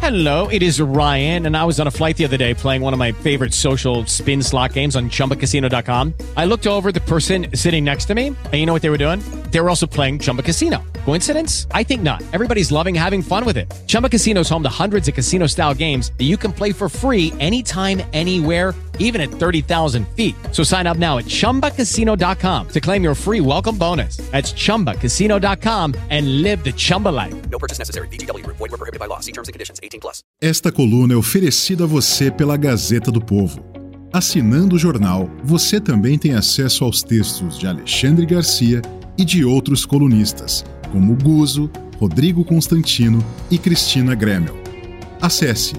Hello, it is Ryan, and I was on a flight the other day playing one of my favorite social spin slot games on ChumbaCasino.com. I looked over at the person sitting next to me, and you know what they were doing? They were also playing Chumba Casino. Coincidence? I think not. Everybody's loving having fun with it. Chumba Casino is home to hundreds of casino-style games that you can play for free anytime, anywhere, even at 30,000 feet. So sign up now at ChumbaCasino.com to claim your free welcome bonus. That's ChumbaCasino.com and live the Chumba life. No purchase necessary. VGW. Void where prohibited by law. See terms and conditions. 18+. Esta coluna é oferecida a você pela Gazeta do Povo. Assinando o jornal, você também tem acesso aos textos de Alexandre Garcia e de outros colunistas, como Guzo, Rodrigo Constantino e Cristina Gremel. Acesse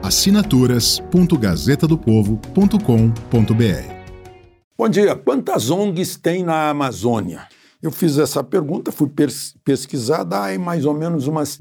assinaturas.gazetadopovo.com.br. Bom dia. Quantas ONGs tem na Amazônia? Eu fiz essa pergunta, fui pesquisar, dá aí mais ou menos umas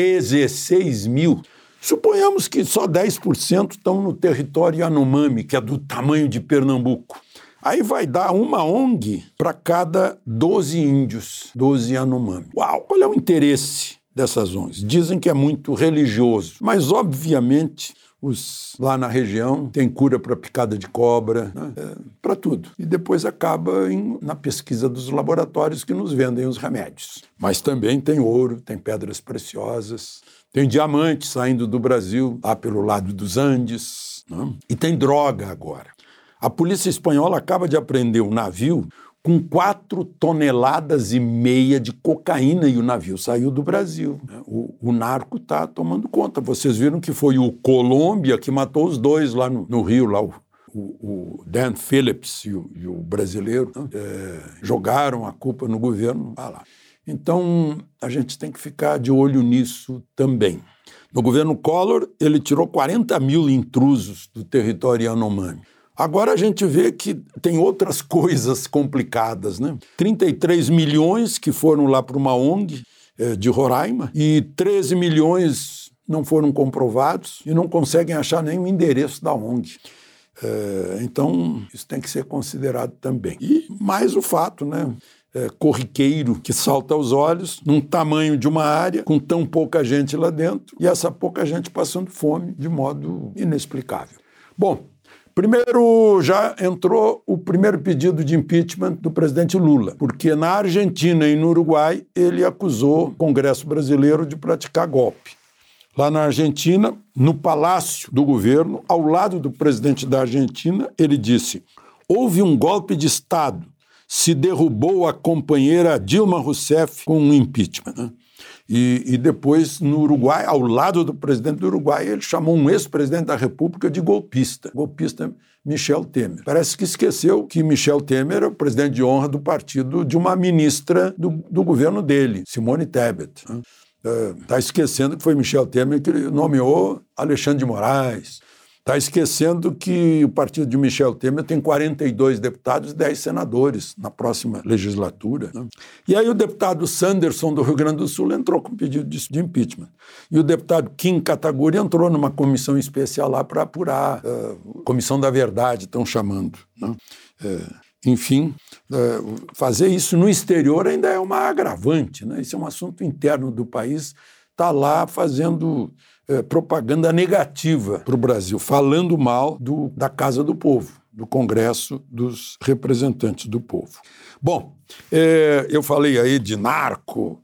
16 mil. Suponhamos que só 10% estão no território Yanomami, que é do tamanho de Pernambuco. Aí vai dar uma ONG para cada 12 índios, 12 Yanomami. Uau! Qual é o interesse dessas ONGs? Dizem que é muito religioso, mas obviamente lá na região tem cura para picada de cobra, né? Para tudo. E depois acaba na pesquisa dos laboratórios que nos vendem os remédios. Mas também tem ouro, tem pedras preciosas, tem diamante saindo do Brasil, lá pelo lado dos Andes, né? E tem droga agora. A polícia espanhola acaba de apreender um navio com 4,5 toneladas de cocaína e o navio saiu do Brasil. O narco está tomando conta. Vocês viram que foi o Colômbia que matou os dois lá no Rio, lá o Dan Phillips e o brasileiro, né? Jogaram a culpa no governo. Lá. Então, a gente tem que ficar de olho nisso também. No governo Collor, ele tirou 40 mil intrusos do território Yanomami. Agora a gente vê que tem outras coisas complicadas, né? 33 milhões que foram lá para uma ONG de Roraima e 13 milhões não foram comprovados e não conseguem achar nem o endereço da ONG. Então, isso tem que ser considerado também. E mais o fato, né? Corriqueiro que salta aos olhos, num tamanho de uma área, com tão pouca gente lá dentro, e essa pouca gente passando fome de modo inexplicável. Bom, primeiro já entrou o primeiro pedido de impeachment do presidente Lula, porque na Argentina e no Uruguai ele acusou o Congresso brasileiro de praticar golpe. Lá na Argentina, no palácio do governo, ao lado do presidente da Argentina, ele disse: houve um golpe de Estado, se derrubou a companheira Dilma Rousseff com um impeachment, né? E depois, no Uruguai, ao lado do presidente do Uruguai, ele chamou um ex-presidente da República de golpista Michel Temer. Parece que esqueceu que Michel Temer é o presidente de honra do partido de uma ministra do governo dele, Simone Tebet. Está esquecendo que foi Michel Temer que nomeou Alexandre de Moraes. Está esquecendo que o partido de Michel Temer tem 42 deputados e 10 senadores na próxima legislatura, né? E aí o deputado Sanderson do Rio Grande do Sul entrou com pedido de impeachment. E o deputado Kim Kataguiri entrou numa comissão especial lá para apurar, Comissão da Verdade, estão chamando, né? Enfim, fazer isso no exterior ainda é uma agravante, né? Isso é um assunto interno do país, está lá fazendo propaganda negativa para o Brasil, falando mal da Casa do Povo, do Congresso dos Representantes do Povo. Bom, eu falei aí de narco,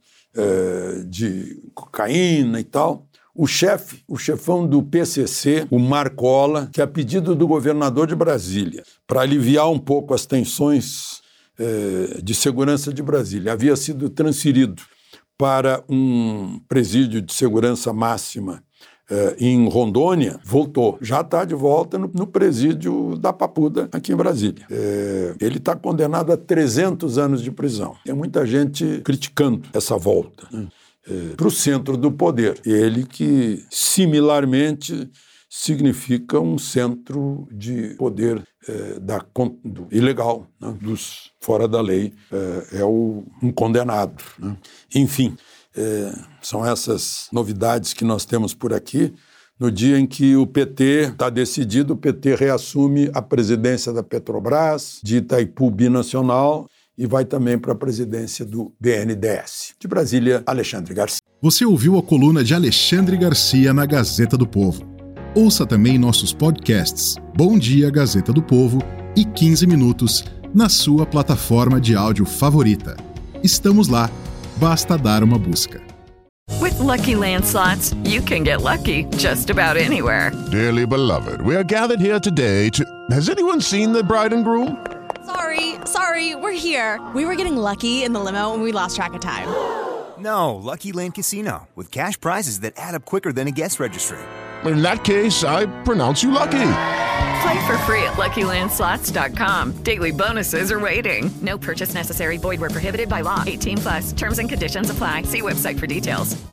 de cocaína e tal. O chefão do PCC, o Marcola, que a pedido do governador de Brasília, para aliviar um pouco as tensões de segurança de Brasília, havia sido transferido para um presídio de segurança máxima em Rondônia, voltou. Já está de volta no presídio da Papuda, aqui em Brasília. Ele está condenado a 300 anos de prisão. Tem muita gente criticando essa volta, né? Para o centro do poder. Ele que, similarmente, significa um centro de poder do ilegal, né? Dos fora da lei, um condenado, né? Enfim, são essas novidades que nós temos por aqui. No dia em que o PT está decidido, o PT reassume a presidência da Petrobras, de Itaipu Binacional, e vai também para a presidência do BNDES. De Brasília, Alexandre Garcia. Você ouviu a coluna de Alexandre Garcia na Gazeta do Povo. Ouça também nossos podcasts Bom Dia Gazeta do Povo e 15 Minutos na sua plataforma de áudio favorita. Estamos lá, basta dar uma busca. With Lucky Land Slots, you can get lucky just about anywhere. Dearly beloved, we are gathered here today to... Has anyone seen the bride and groom? Sorry, we're here. We were getting lucky in the limo and we lost track of time. No, Lucky Land Casino, with cash prizes that add up quicker than a guest registry. In that case, I pronounce you lucky. Play for free at LuckyLandSlots.com. Daily bonuses are waiting. No purchase necessary. Void where prohibited by law. 18+. Terms and conditions apply. See website for details.